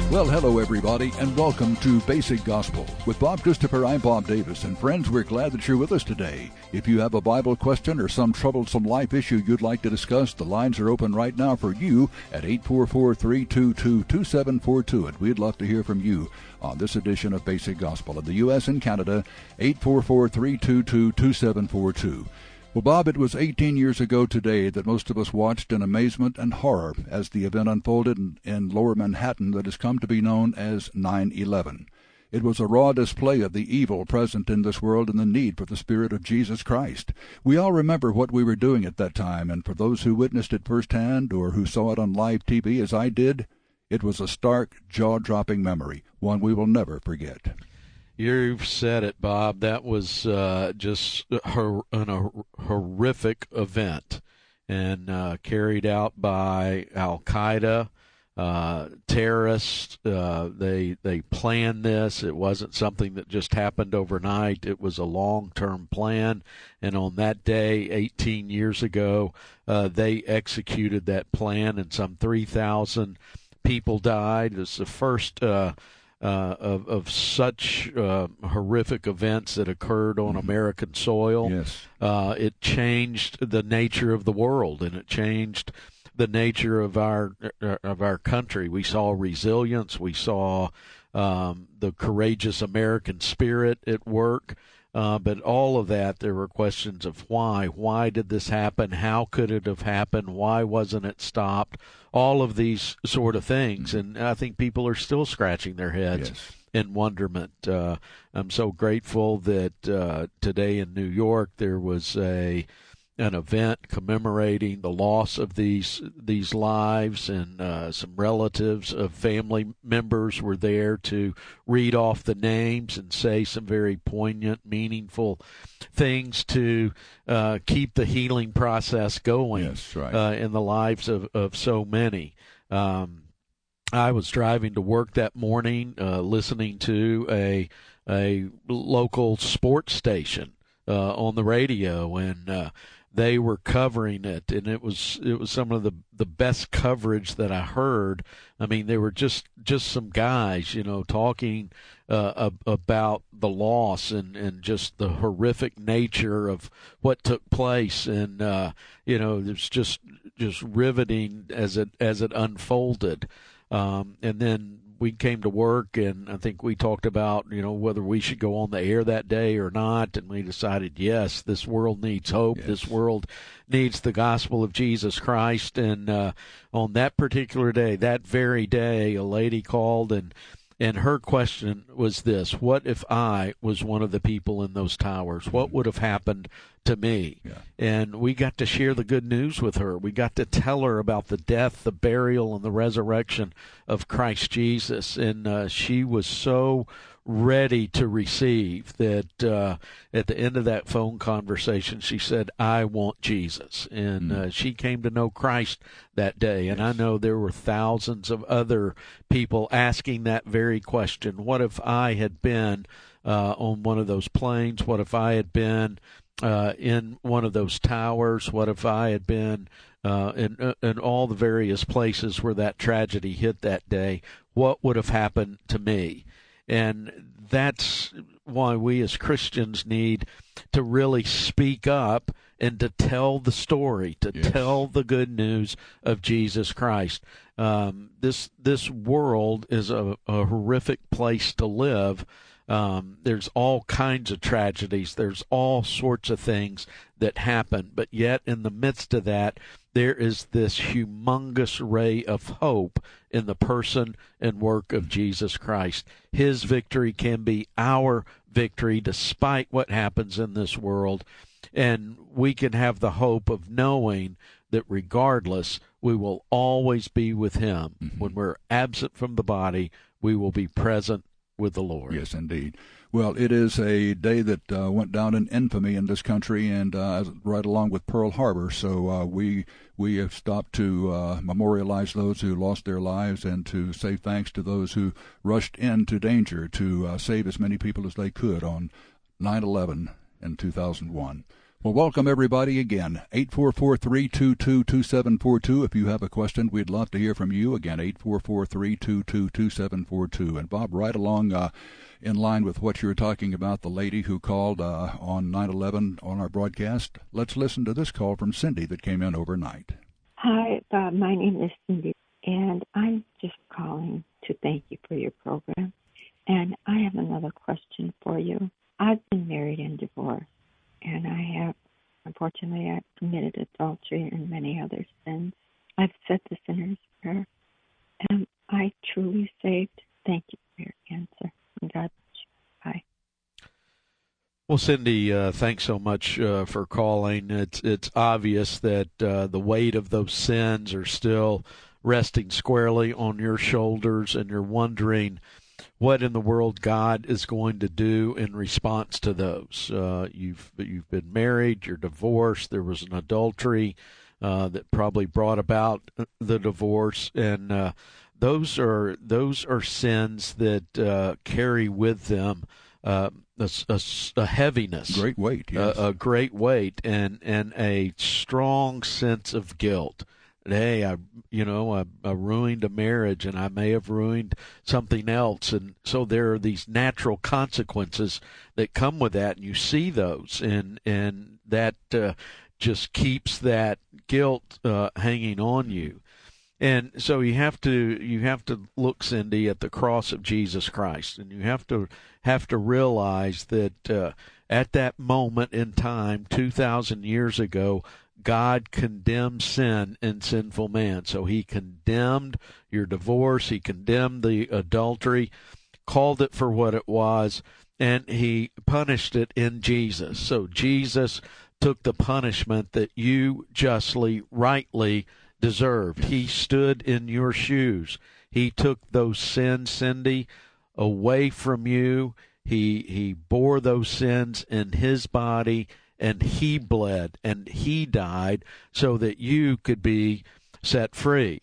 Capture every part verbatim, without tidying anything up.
Well, hello, everybody, and welcome to Basic Gospel. With Bob Christopher, I'm Bob Davis, and friends, we're glad that you're with us today. If you have a Bible question or some troublesome life issue you'd like to discuss, the lines are open right now for you at eight four four, three two two, two seven four two, and we'd love to hear from you on this edition of Basic Gospel. In the U S and Canada, eight four four, three two two, two seven four two. Well, Bob, it was eighteen years ago today that most of us watched in amazement and horror as the event unfolded in, in lower Manhattan that has come to be known as nine eleven. It was a raw display of the evil present in this world and the need for the Spirit of Jesus Christ. We all remember what we were doing at that time, and for those who witnessed it firsthand or who saw it on live T V as I did, it was a stark, jaw-dropping memory, one we will never forget. You've said it, Bob. That was uh, just hor- an, a horrific event and uh, carried out by Al-Qaeda, uh, terrorists. Uh, they they planned this. It wasn't something that just happened overnight. It was a long-term plan. And on that day, eighteen years ago, uh, they executed that plan, and some three thousand people died. It was the first Uh, Uh, of, of such uh, horrific events that occurred on American soil. Yes. Uh, it changed the nature of the world, and it changed the nature of our of our country. We saw resilience. We saw um, the courageous American spirit at work. Uh, but all of that, there were questions of why. Why did this happen? How could it have happened? Why wasn't it stopped? All of these sort of things. And I think people are still scratching their heads yes. in wonderment. Uh, I'm so grateful that uh, today in New York there was a an event commemorating the loss of these these lives, and uh, some relatives of family members were there to read off the names and say some very poignant, meaningful things to uh, keep the healing process going. Yes, right. uh, in the lives of, of so many. Um, I was driving to work that morning, uh, listening to a a local sports station uh, on the radio, and uh, they were covering it, and it was it was some of the, the best coverage that I heard. I mean, they were just, just some guys, you know, talking uh, ab- about the loss and, and just the horrific nature of what took place, and uh, you know, it's just just riveting as it as it unfolded. Um, and then we came to work, and I think we talked about, you know, whether we should go on the air that day or not, and we decided, yes, this world needs hope. Yes. This world needs the gospel of Jesus Christ. And uh, on that particular day, that very day, a lady called, and and her question was this: what if I was one of the people in those towers? What would have happened to me? Yeah. And we got to share the good news with her. We got to tell her about the death, the burial, and the resurrection of Christ Jesus. And uh, she was so ready to receive that uh, at the end of that phone conversation, she said, I want Jesus. And uh, she came to know Christ that day. And Yes. I know there were thousands of other people asking that very question. What if I had been uh, on one of those planes? What if I had been uh, in one of those towers? What if I had been uh, in, uh, in all the various places where that tragedy hit that day? What would have happened to me? And that's why we as Christians need to really speak up and to tell the story, to Yes. tell the good news of Jesus Christ. Um, this this world is a, a horrific place to live. Um, there's all kinds of tragedies. There's all sorts of things that happen. But yet in the midst of that, there is this humongous ray of hope in the person and work of Jesus Christ. His victory can be our victory despite what happens in this world. And we can have the hope of knowing that regardless, we will always be with him. Mm-hmm. When we're absent from the body, we will be present with the Lord. Yes, indeed. Well, it is a day that uh, went down in infamy in this country, and uh, right along with Pearl Harbor. So uh, we we have stopped to uh, memorialize those who lost their lives and to say thanks to those who rushed into danger to uh, save as many people as they could on nine eleven in two thousand one. Well, welcome everybody again. eight four four, three two two, two seven four two. If you have a question, we'd love to hear from you. Again, eight four four, three two two, two seven four two. And Bob, right along uh, in line with what you were talking about, the lady who called uh, on nine eleven on our broadcast, let's listen to this call from Cindy that came in overnight. Hi, Bob. My name is Cindy, and I'm just calling to thank you for your program. And I have another question for you. I've been married and divorced, and I have, unfortunately, I've committed adultery and many other sins. I've said the sinner's prayer. Am I truly saved? Thank you for your answer. And God bless you. Bye. Well, Cindy, uh, thanks so much uh, for calling. It's it's obvious that uh, the weight of those sins are still resting squarely on your shoulders, and you're wondering what in the world God is going to do in response to those. Uh, you've you've been married, you're divorced, there was an adultery uh, that probably brought about the divorce, and uh, those are those are sins that uh, carry with them uh, a, a, a heaviness, great weight, yes. a, a great weight, and and a strong sense of guilt. Hey, I, you know, I, I ruined a marriage, and I may have ruined something else, and so there are these natural consequences that come with that, and you see those, and and that uh, just keeps that guilt uh, hanging on you, and so you have to you have to look, Cindy, at the cross of Jesus Christ, and you have to have to realize that uh, at that moment in time, two thousand years ago, God condemned sin and sinful man. So he condemned your divorce, he condemned the adultery, called it for what it was, and he punished it in Jesus. So Jesus took the punishment that you justly, rightly deserved. He stood in your shoes. He took those sins, Cindy, away from you. He he bore those sins in his body, and he bled, and he died so that you could be set free.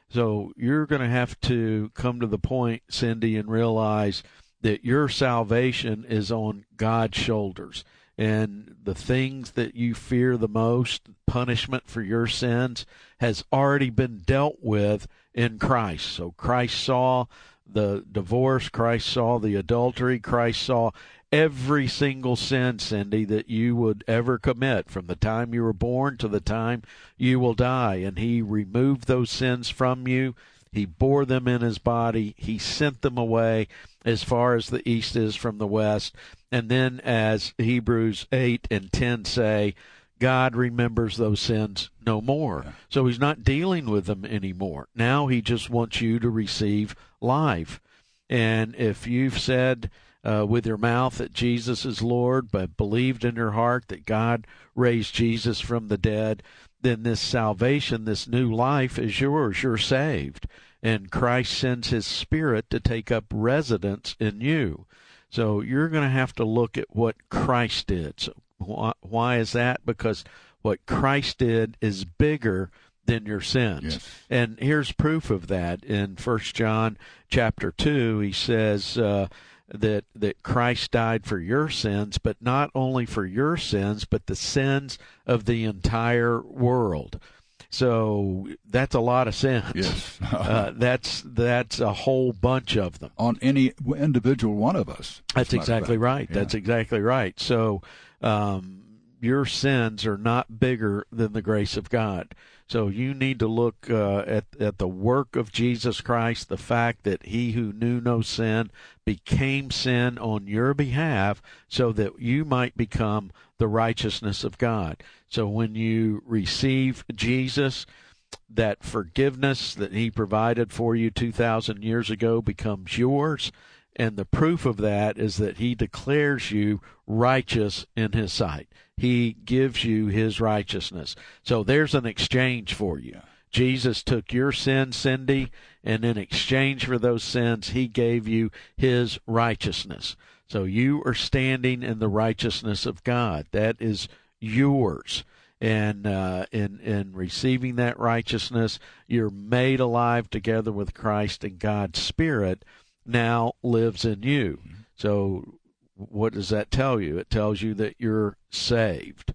So you're going to have to come to the point, Cindy, and realize that your salvation is on God's shoulders. And the things that you fear the most, punishment for your sins, has already been dealt with in Christ. So Christ saw the divorce, Christ saw the adultery, Christ saw every single sin, Cindy, that you would ever commit from the time you were born to the time you will die. And he removed those sins from you. He bore them in his body. He sent them away as far as the east is from the west. And then, as Hebrews eight and ten say, God remembers those sins no more. Yeah. So he's not dealing with them anymore. Now he just wants you to receive life. And if you've said uh, with your mouth that Jesus is Lord, but believed in your heart that God raised Jesus from the dead, then this salvation, this new life is yours. You're saved. And Christ sends his Spirit to take up residence in you. So you're going to have to look at what Christ did. So why, why is that? Because what Christ did is bigger than your sins. Yes. And here's proof of that. In First John chapter two, he says uh, that, that Christ died for your sins, but not only for your sins, but the sins of the entire world. So that's a lot of sins. Yes. uh, that's that's a whole bunch of them. On any individual one of us. That's exactly right. Yeah. That's exactly right. So um, your sins are not bigger than the grace of God. So you need to look uh, at, at the work of Jesus Christ, the fact that he who knew no sin became sin on your behalf so that you might become the righteousness of God. So when you receive Jesus, that forgiveness that he provided for you two thousand years ago becomes yours. And the proof of that is that he declares you righteous in his sight. He gives you his righteousness. So there's an exchange for you. Jesus took your sin, Cindy, and in exchange for those sins, he gave you his righteousness. So you are standing in the righteousness of God. That is yours. And uh, in, in receiving that righteousness, you're made alive together with Christ, and God's Spirit now lives in you. So what does that tell you? It tells you that you're saved.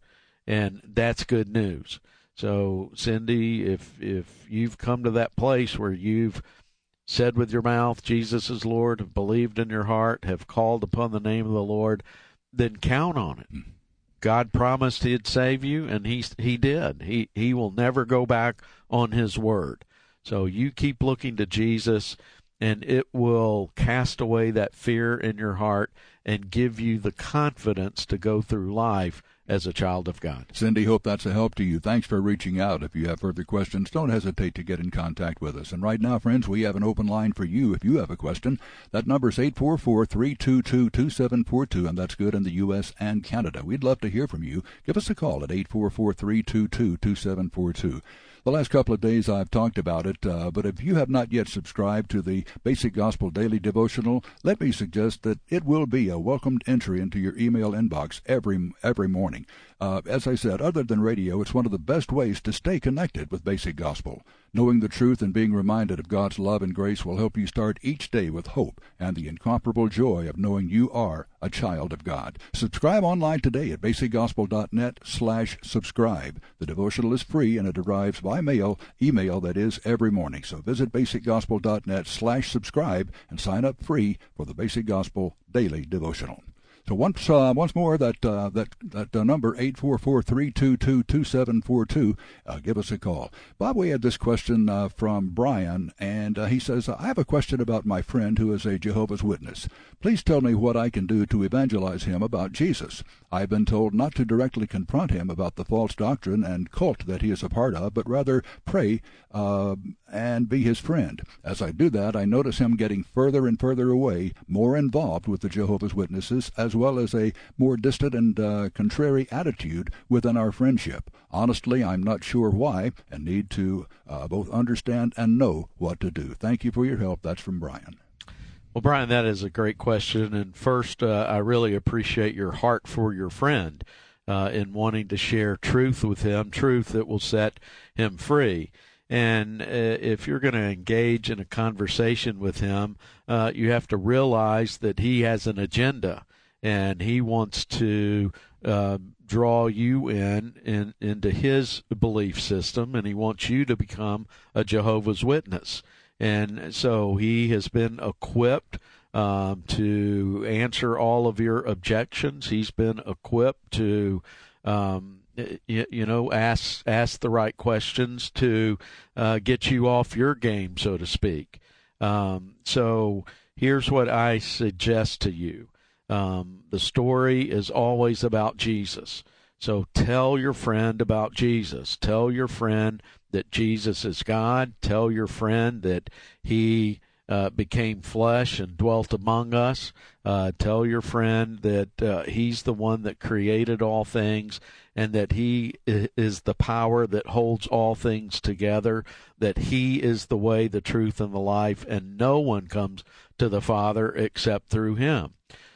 and that's good news. So, Cindy, if if you've come to that place where you've said with your mouth, Jesus is Lord, have believed in your heart, have called upon the name of the Lord, then count on it. God promised he'd save you, and he, he did. He, he will never go back on his word. So you keep looking to Jesus, and it will cast away that fear in your heart and give you the confidence to go through life as a child of God. Cindy, hope that's a help to you. Thanks for reaching out. If you have further questions, don't hesitate to get in contact with us. And right now, friends, we have an open line for you if you have a question. That number is eight four four, three two two, two seven four two, and that's good in the U S and Canada. We'd love to hear from you. Give us a call at eight four four, three two two, two seven four two. The last couple of days I've talked about it, uh, but if you have not yet subscribed to the Basic Gospel Daily Devotional, let me suggest that it will be a welcomed entry into your email inbox every every morning. Uh, as I said, other than radio, it's one of the best ways to stay connected with Basic Gospel. Knowing the truth and being reminded of God's love and grace will help you start each day with hope and the incomparable joy of knowing you are a child of God. Subscribe online today at basic gospel dot net slash subscribe. The devotional is free and it arrives by mail, email that is, every morning. So visit basic gospel dot net slash subscribe and sign up free for the Basic Gospel Daily Devotional. So once uh, once more, that uh, that that uh, number, eight four four, three two two, two seven four two, uh, give us a call. Bob, we had this question uh, from Brian, and uh, he says, I have a question about my friend who is a Jehovah's Witness. Please tell me what I can do to evangelize him about Jesus. I've been told not to directly confront him about the false doctrine and cult that he is a part of, but rather pray uh, and be his friend. As I do that, I notice him getting further and further away, more involved with the Jehovah's Witnesses, as well as a more distant and uh, contrary attitude within our friendship. Honestly, I'm not sure why and need to uh, both understand and know what to do. Thank you for your help. That's from Brian. Well, Brian, that is a great question. And first, uh, I really appreciate your heart for your friend uh, in wanting to share truth with him, truth that will set him free. And uh, if you're going to engage in a conversation with him, uh, you have to realize that he has an agenda, and he wants to uh, draw you in, in into his belief system, and he wants you to become a Jehovah's Witness. And so he has been equipped um, to answer all of your objections. He's been equipped to, um, you, you know, ask ask the right questions to uh, get you off your game, so to speak. Um, so here's what I suggest to you. Um, the story is always about Jesus. So tell your friend about Jesus. Tell your friend that Jesus is God. Tell your friend that he uh, became flesh and dwelt among us. Uh, tell your friend that uh, he's the one that created all things, and that he is the power that holds all things together, that he is the way, the truth, and the life, and no one comes to the Father except through him.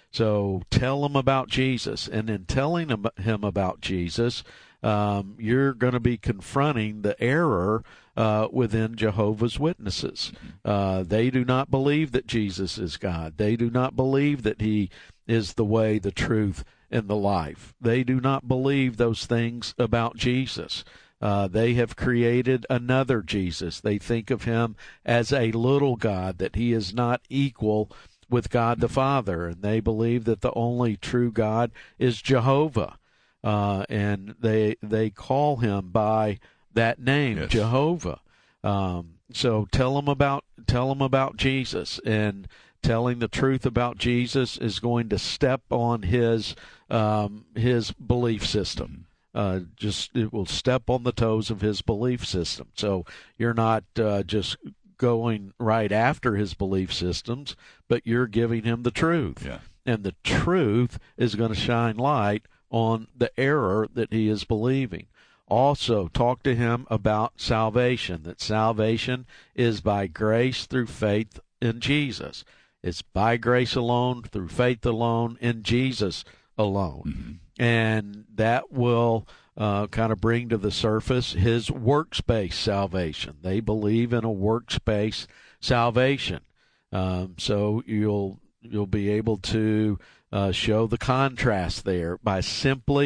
So tell him about Jesus, and in telling him, him about Jesus, um, you're going to be confronting the error uh, within Jehovah's Witnesses. Uh, they do not believe that Jesus is God. They do not believe that he is the way, the truth, and the life. They do not believe those things about Jesus. Uh, they have created another Jesus. They think of him as a little God, that he is not equal with God the Father, and they believe that the only true God is Jehovah, uh, and they they call him by that name, yes. Jehovah. Um, so tell them about tell them about Jesus, and telling the truth about Jesus is going to step on his um, his belief system. Uh, just it will step on the toes of his belief system. So you're not uh, just going right after his belief systems, but you're giving him the truth. Yeah. And the truth is going to shine light on the error that he is believing. Also, talk to him about salvation, that salvation is by grace through faith in Jesus. It's by grace alone, through faith alone, in Jesus alone. Mm-hmm. And that will uh, kind of bring to the surface his works-based salvation. They believe in a works-based salvation. Um, so you'll you'll be able to uh, show the contrast there by simply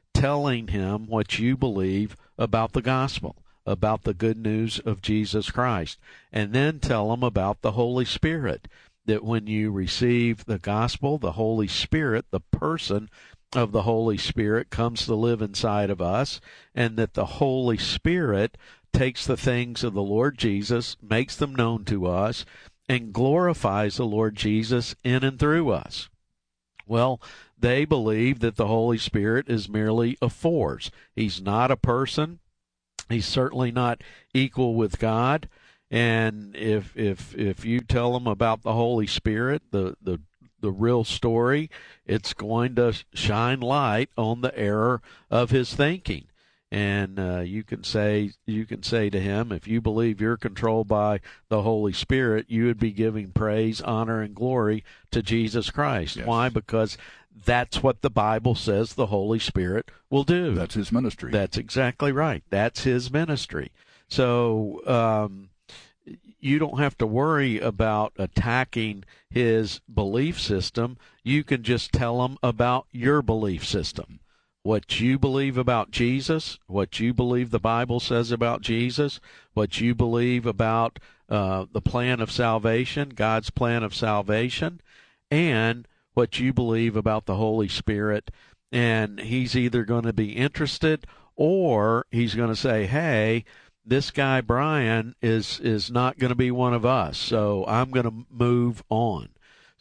telling him what you believe about the gospel, about the good news of Jesus Christ. And then tell him about the Holy Spirit, that when you receive the gospel, the Holy Spirit, the person of the Holy Spirit comes to live inside of us, and that the Holy Spirit takes the things of the Lord Jesus, makes them known to us, and glorifies the Lord Jesus in and through us. Well, they believe that the Holy Spirit is merely a force. He's not a person. He's certainly not equal with God. And if if if you tell them about the Holy Spirit, the the the real story, it's going to shine light on the error of his thinking. And uh, you can say you can say to him, if you believe you're controlled by the Holy Spirit, you would be giving praise, honor, and glory to Jesus Christ. Yes. Why? Because that's what the Bible says the Holy Spirit will do. That's his ministry. That's exactly right. That's his ministry. So um, you don't have to worry about attacking his belief system. You can just tell him about your belief system. What you believe about Jesus, what you believe the Bible says about Jesus, what you believe about uh, the plan of salvation, God's plan of salvation, and what you believe about the Holy Spirit. And he's either going to be interested, or he's going to say, hey, this guy Brian is, is not going to be one of us, so I'm going to move on.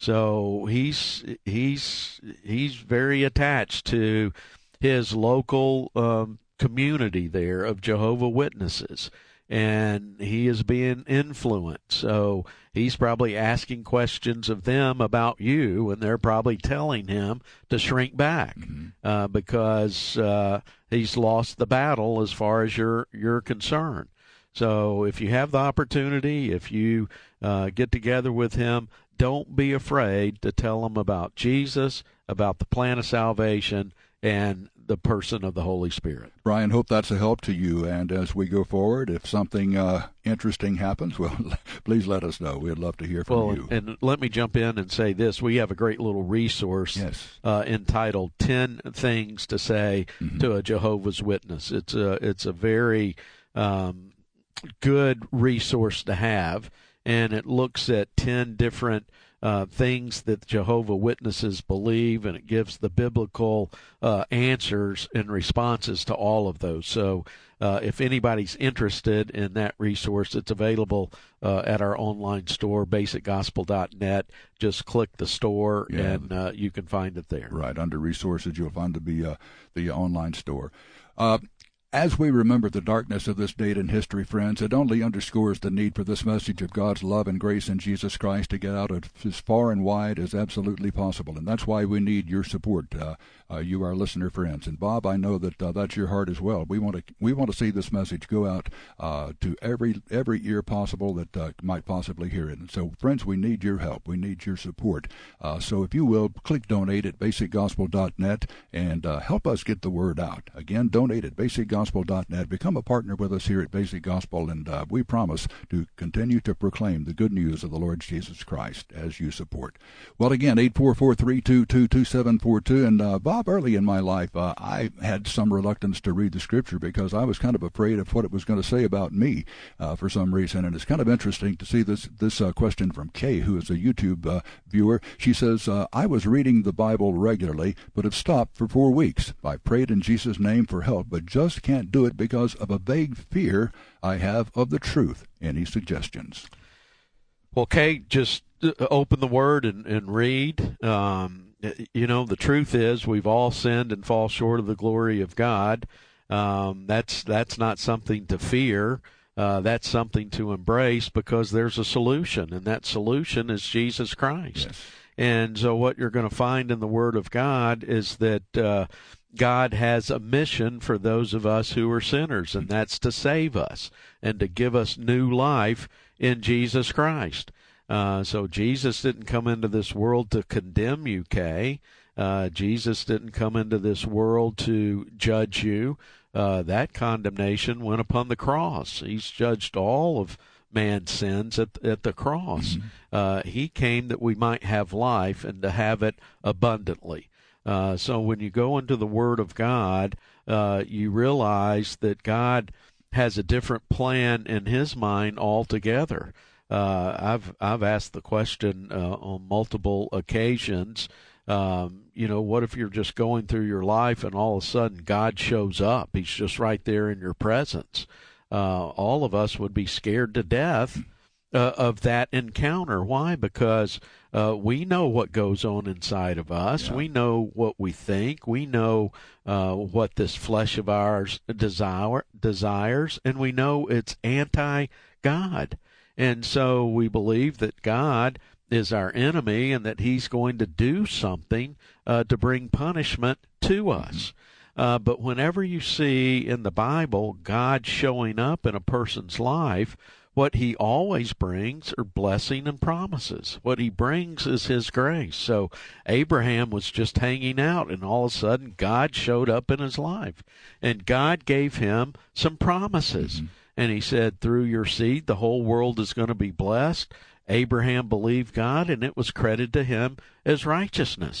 So he's he's he's very attached to his local um, community there of Jehovah's Witnesses, and he is being influenced. So he's probably asking questions of them about you, and they're probably telling him to shrink back mm-hmm. uh, because uh, he's lost the battle as far as you're, you're concerned. So if you have the opportunity, if you uh, get together with him, don't be afraid to tell him about Jesus, about the plan of salvation, and the person of the Holy Spirit. Brian, hope that's a help to you. And as we go forward, if something uh, interesting happens, well, please let us know. We'd love to hear from well, you. And let me jump in and say this. We have a great little resource yes. uh, entitled ten Things to Say mm-hmm. to a Jehovah's Witness. It's a, it's a very um, good resource to have, and it looks at ten different Uh, things that Jehovah Witnesses believe, and it gives the biblical uh, answers and responses to all of those. So uh, if anybody's interested in that resource, it's available uh, at our online store, basic gospel dot net. Just click the store, yeah. and uh, you can find it there. Right, under resources, you'll find the, uh, the online store. Uh, As we remember the darkness of this date in history, friends, it only underscores the need for this message of God's love and grace in Jesus Christ to get out as far and wide as absolutely possible. And that's why we need your support, uh, uh, you, our listener friends. And Bob, I know that uh, that's your heart as well. We want to we want to see this message go out uh, to every every ear possible that uh, might possibly hear it. And so, friends, we need your help. We need your support. Uh, so if you will, click donate at basic gospel dot net and uh, help us get the word out. Again, donate at basic gospel dot net. Become a partner with us here at Basic Gospel, and uh, we promise to continue to proclaim the good news of the Lord Jesus Christ as you support. Well, again, eight four four, three two two, two seven four two. And uh, Bob, early in my life, uh, I had some reluctance to read the Scripture because I was kind of afraid of what it was going to say about me uh, for some reason. And it's kind of interesting to see this this uh, question from Kay, who is a YouTube uh, viewer. She says, uh, I was reading the Bible regularly, but have stopped for four weeks. I prayed in Jesus' name for help, but just can't do it because of a vague fear I have of the truth. Any suggestions? Well, Kay, just open the Word and, and read. Um, you know, the truth is we've all sinned and fall short of the glory of God. Um, that's that's not something to fear. Uh, that's something to embrace because there's a solution, and that solution is Jesus Christ. Yes. And so what you're going to find in the Word of God is that uh, God has a mission for those of us who are sinners, and that's to save us and to give us new life in Jesus Christ. Uh, so Jesus didn't come into this world to condemn you, Kay. Uh, Jesus didn't come into this world to judge you. Uh, that condemnation went upon the cross. He's judged all of man's sins at, at the cross. Mm-hmm. Uh, he came that we might have life and to have it abundantly. Uh, so when you go into the Word of God, uh, you realize that God has a different plan in His mind altogether. Uh, I've I've asked the question uh, on multiple occasions. Um, you know, what if you're just going through your life and all of a sudden God shows up? He's just right there in your presence. Uh, all of us would be scared to death uh, of that encounter. Why? Because uh, we know what goes on inside of us. Yeah. We know what we think. We know uh, what this flesh of ours desire, desires, and we know it's anti-God. And so we believe that God is our enemy and that He's going to do something uh, to bring punishment to us. Uh, but whenever you see in the Bible God showing up in a person's life, what He always brings are blessing and promises. What He brings is His grace. So Abraham was just hanging out, and all of a sudden God showed up in his life. And God gave him some promises. Mm-hmm. And He said, through your seed, the whole world is going to be blessed. Abraham believed God, and it was credited to him as righteousness.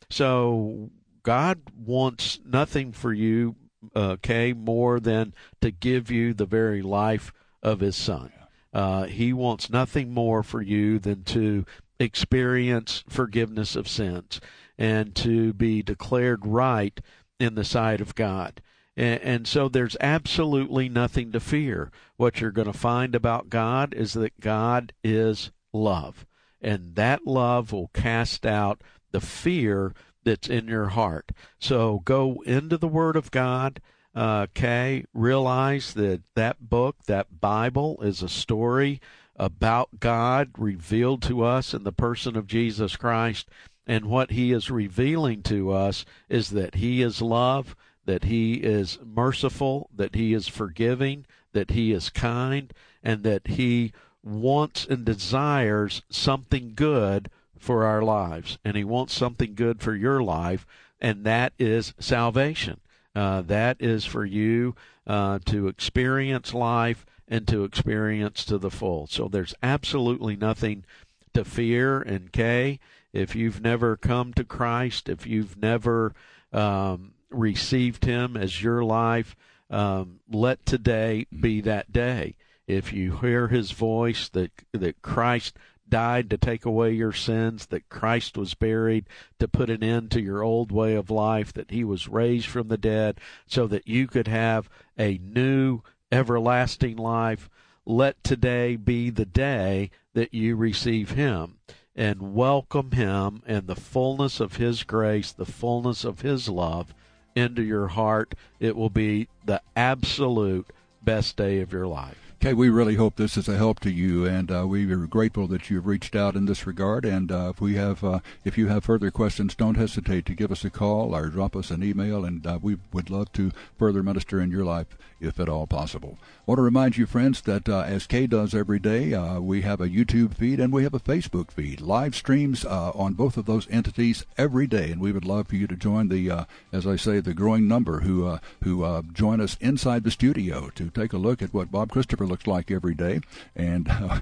So God wants nothing for you, okay, more than to give you the very life of His Son. Uh, he wants nothing more for you than to experience forgiveness of sins and to be declared right in the sight of God. And, and so there's absolutely nothing to fear. What you're going to find about God is that God is love, and that love will cast out the fear that's in your heart. So go into the Word of God, uh, okay, realize that that book, that Bible, is a story about God revealed to us in the person of Jesus Christ, and what He is revealing to us is that He is love, that He is merciful, that He is forgiving, that He is kind, and that He wants and desires something good for our lives. And He wants something good for your life, and that is salvation. Uh, that is for you uh, to experience life and to experience to the full. So there's absolutely nothing to fear. And Kay, if you've never come to Christ, if you've never um, received Him as your life, um, let today be that day. If you hear His voice, that that Christ died to take away your sins, that Christ was buried to put an end to your old way of life, that He was raised from the dead so that you could have a new everlasting life, let today be the day that you receive Him and welcome Him and the fullness of His grace, the fullness of His love into your heart. It will be the absolute best day of your life. Okay, we really hope this is a help to you, and uh, we are grateful that you've reached out in this regard. And uh, if we have, uh, if you have further questions, don't hesitate to give us a call or drop us an email, and uh, we would love to further minister in your life, if at all possible. I want to remind you, friends, that uh, as Kay does every day, uh, we have a YouTube feed and we have a Facebook feed, live streams uh, on both of those entities every day, and we would love for you to join the, uh, as I say, the growing number who uh, who uh, join us inside the studio to take a look at what Bob Christopher looks like every day, and uh,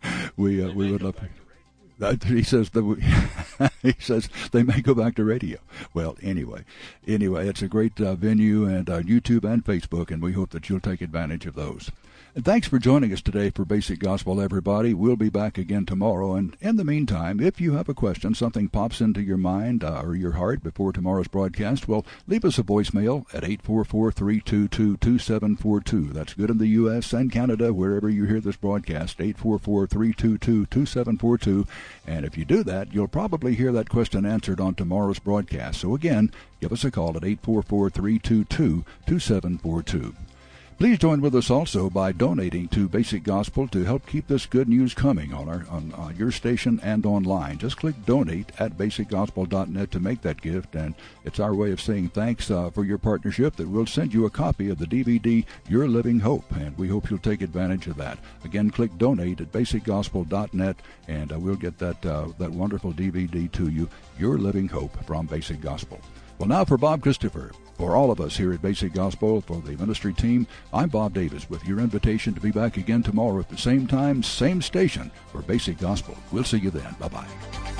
we uh, we would love. Uh, he says that we, he says they may go back to radio. Well, anyway, anyway, it's a great uh, venue, and uh, YouTube and Facebook, and we hope that you'll take advantage of those. And thanks for joining us today for Basic Gospel, everybody. We'll be back again tomorrow. And in the meantime, if you have a question, something pops into your mind uh, or your heart before tomorrow's broadcast, well, leave us a voicemail at eight four four, three two two, two seven four two. That's good in the U S and Canada, wherever you hear this broadcast, eight four four, three two two, two seven four two. And if you do that, you'll probably hear that question answered on tomorrow's broadcast. So again, give us a call at eight four four, three two two, two seven four two. Please join with us also by donating to Basic Gospel to help keep this good news coming on our on, on your station and online. Just click donate at basic gospel dot net to make that gift, and it's our way of saying thanks uh, for your partnership that we'll send you a copy of the D V D Your Living Hope, and we hope you'll take advantage of that. Again, click donate at basic gospel dot net, and uh, we'll get that uh, that wonderful D V D to you, Your Living Hope from Basic Gospel. Well, now for Bob Christopher. For all of us here at Basic Gospel, for the ministry team, I'm Bob Davis with your invitation to be back again tomorrow at the same time, same station for Basic Gospel. We'll see you then. Bye-bye.